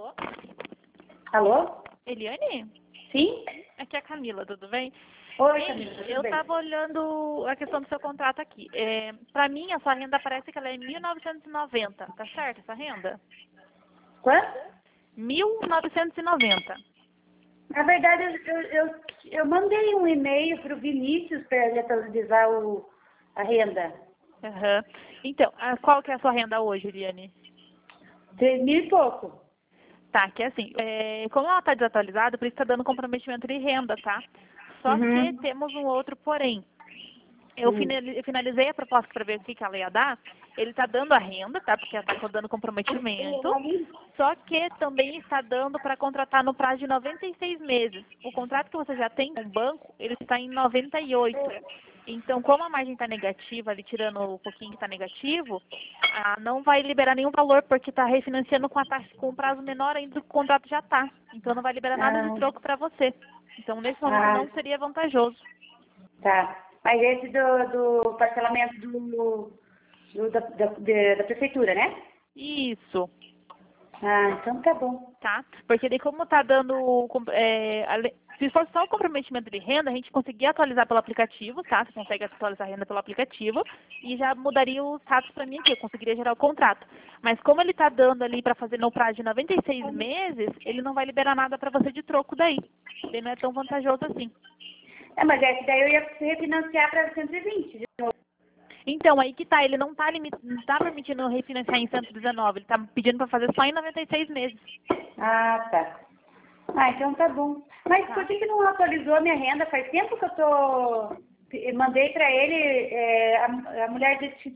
Alô? Alô? Eliane? Sim? Aqui é a Camila, tudo bem? Oi, Camila, tudo Eu bem? estava olhando a questão do seu contrato aqui. Para mim, a sua renda parece que ela é 1.990, tá certo essa renda? Quanto? 1.990. Na verdade, eu mandei um e-mail para o Vinícius para ele atualizar a renda. Aham. Então, qual que é a sua renda hoje, Eliane? 3.000 e pouco. Tá, que é assim, como ela está desatualizada, por isso está dando comprometimento de renda, tá? Só que temos um outro porém. Eu finalizei a proposta para ver o que ela ia dar. Ele está dando a renda, tá? Porque ela está dando comprometimento. Só que também está dando para contratar no prazo de 96 meses. O contrato que você já tem com o banco, ele está em 98. Então, como a margem está negativa, ali tirando o pouquinho que está negativo, não vai liberar nenhum valor, porque está refinanciando com a taxa com um prazo menor ainda do que o contrato já está. Então, não vai liberar nada de troco para você. Então, nesse momento, não seria vantajoso. Tá. Mas esse do parcelamento da prefeitura, né? Isso. Ah, então tá bom. Tá? Porque daí como tá dando, se for só o comprometimento de renda, a gente conseguia atualizar pelo aplicativo, tá? Você consegue atualizar a renda pelo aplicativo e já mudaria o status para mim aqui, eu conseguiria gerar o contrato. Mas como ele tá dando ali para fazer no prazo de 96 meses, ele não vai liberar nada para você de troco daí. Ele não é tão vantajoso assim. Mas esse daí eu ia refinanciar para 120 de novo. Então, aí que tá, ele não tá permitindo refinanciar em 119, ele tá pedindo para fazer só em 96 meses. Ah, tá. Ah, então tá bom. Mas por que não atualizou a minha renda? Faz tempo que eu mandei para ele a mulher desse.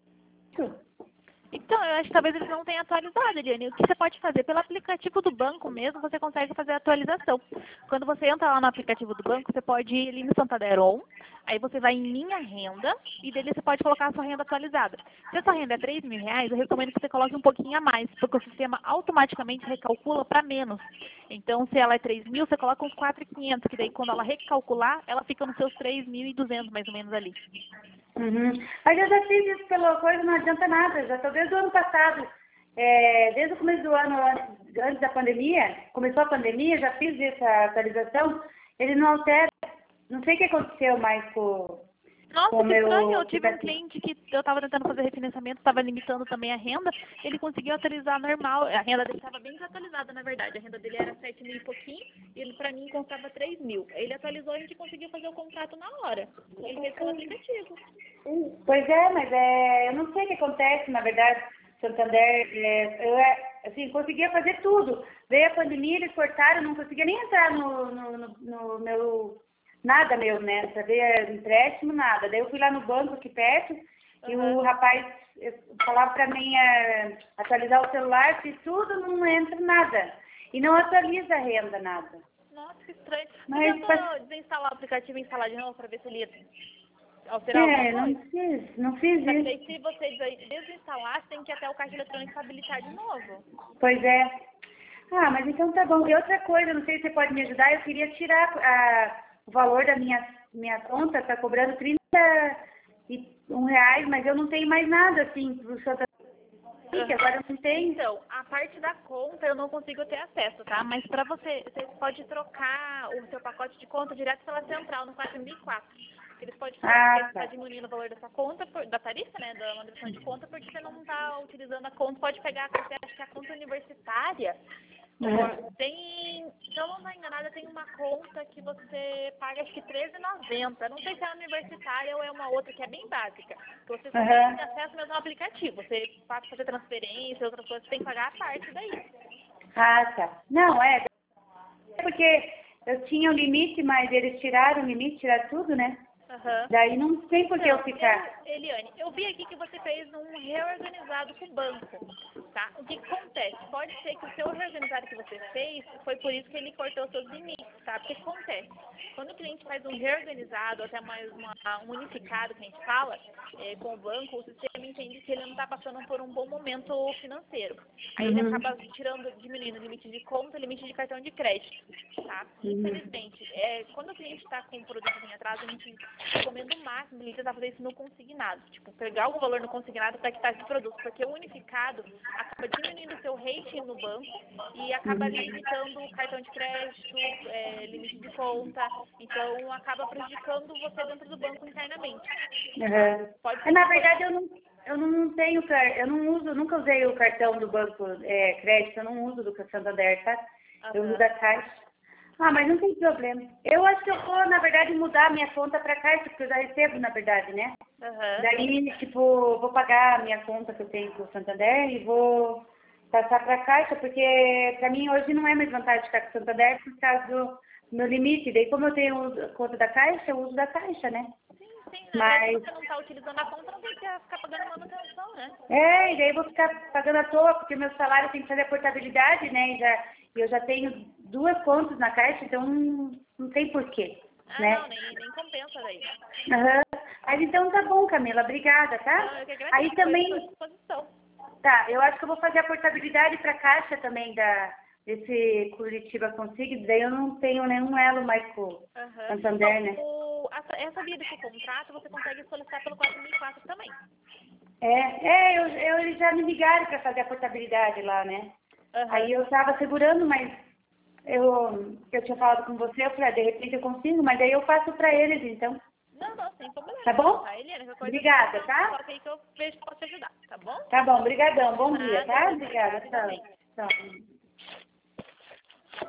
Então, eu acho que talvez eles não tenham atualizado, Eliane. O que você pode fazer? Pelo aplicativo do banco mesmo, você consegue fazer a atualização. Quando você entra lá no aplicativo do banco, você pode ir ali no Santander On, aí você vai em Minha Renda, e dele você pode colocar a sua renda atualizada. Se a sua renda é R$ 3.000, eu recomendo que você coloque um pouquinho a mais, porque o sistema automaticamente recalcula para menos. Então, se ela é 3.000, você coloca uns 4.500, que daí quando ela recalcular, ela fica nos seus 3.200 mais ou menos ali. Mas eu já fiz isso pela coisa, não adianta nada. Já estou desde o ano passado, desde o começo do ano, antes da pandemia, começou a pandemia, já fiz essa atualização. Ele não altera. Não sei o que aconteceu mais com Nossa, o que meu estranho. Eu tive um aplicativo. cliente que eu estava tentando fazer refinanciamento, estava limitando também a renda. Ele conseguiu atualizar normal. A renda dele estava bem desatualizada, na verdade. A renda dele era 7.000 e pouquinho e ele, para mim, constava 3.000. Ele atualizou e a gente conseguiu fazer o contrato na hora. Ele fez pelo aplicativo. Pois mas eu não sei o que acontece, na verdade, Santander, assim, conseguia fazer tudo. Veio a pandemia, eles cortaram, não conseguia nem entrar no meu, nada meu, né? Pra ver empréstimo, nada. Daí eu fui lá no banco aqui perto e o rapaz falava pra mim atualizar o celular, fiz tudo, não entra nada. E não atualiza a renda, nada. Nossa, que estranho. Mas Você tentou desinstalar o aplicativo e instalar de novo para ver se ele ia alterar alguma coisa? não fiz Só que isso. daí, se você desinstalar, você tem que ir até o caixa eletrônico para habilitar de novo. Pois é. Ah, mas então tá bom. E outra coisa, não sei se você pode me ajudar, eu queria tirar o valor da minha conta, tá cobrando R$ 31, mas eu não tenho mais nada assim pro Santa que agora eu não tenho. Então, a parte da conta eu não consigo ter acesso, tá? Mas para você pode trocar o seu pacote de conta direto pela central no 4004. Eles podem falar que está diminuindo o valor dessa conta, da tarifa, né, da manutenção de conta, porque você não está utilizando a conta. Pode pegar, você acha que a conta universitária tem, se eu não estou enganada, tem uma conta que você paga acho que R$13,90. Não sei se é a universitária ou é uma outra que é bem básica. Que você só tem acesso mesmo ao aplicativo. Você pode fazer transferência, outras coisas, você tem que pagar a parte daí. Ah, tá. Não, porque eu tinha um limite, mas eles tiraram o limite, tiraram tudo, né? Daí não tem por que eu ficar. Eliane, eu vi aqui que você fez um reorganizado com o banco, tá? O que acontece? Pode ser que o seu reorganizado que você fez, foi por isso que ele cortou os seus limites, tá? Porque o que acontece? Quando o cliente faz um reorganizado, até mais um unificado que a gente fala, com o banco, o sistema ele entende que ele não está passando por um bom momento financeiro. Aí ele acaba diminuindo o limite de conta, o limite de cartão de crédito, tá? Infelizmente, quando o cliente está com o produto em atraso, a gente recomenda o máximo ele tentar fazer isso no consignado. Tipo, pegar algum valor no consignado para quitar esse produto, porque o unificado acaba diminuindo o seu rating no banco e acaba limitando o cartão de crédito, limite de conta, então acaba prejudicando você dentro do banco internamente. Pode ser Na verdade, eu não tenho, eu não uso, nunca usei o cartão do banco crédito, eu não uso do Santander, tá? Eu uso da Caixa. Ah, mas não tem problema. Eu acho que eu vou, na verdade, mudar a minha conta para Caixa, porque eu já recebo, na verdade, né? Daí, tipo, vou pagar a minha conta que eu tenho com o Santander e vou passar para Caixa, porque para mim hoje não é mais vantagem ficar com o Santander por causa do meu limite. Daí, como eu tenho conta da Caixa, eu uso da Caixa, né? Sim, mas se você não está utilizando a conta, não tem que ficar pagando manutenção, né? E daí eu vou ficar pagando à toa, porque meu salário tem que fazer a portabilidade, né? E eu já tenho 2 contas na Caixa, então não tem porquê, né? Não, nem compensa daí. Mas então tá bom, Camila, obrigada, tá? Não, eu que agradeço, Aí também, estou à disposição. tá, eu acho que eu vou fazer a portabilidade para a Caixa também desse Curitiba Consigo, daí eu não tenho nenhum elo mais com o Santander, né? Essa via desse contrato você consegue solicitar pelo 4004 também. Eles já me ligaram para fazer a portabilidade lá, né? Aí eu estava segurando, mas eu tinha falado com você, eu falei, de repente eu consigo, mas daí eu faço para eles, então. Não, sem problema. Tá bom? Tá, Eliana, Obrigada, tá? Só que aí que eu vejo que posso te ajudar, tá bom? Tá bom, brigadão, bom dia, tá? Nada, Obrigada, obrigada, tchau. Tchau.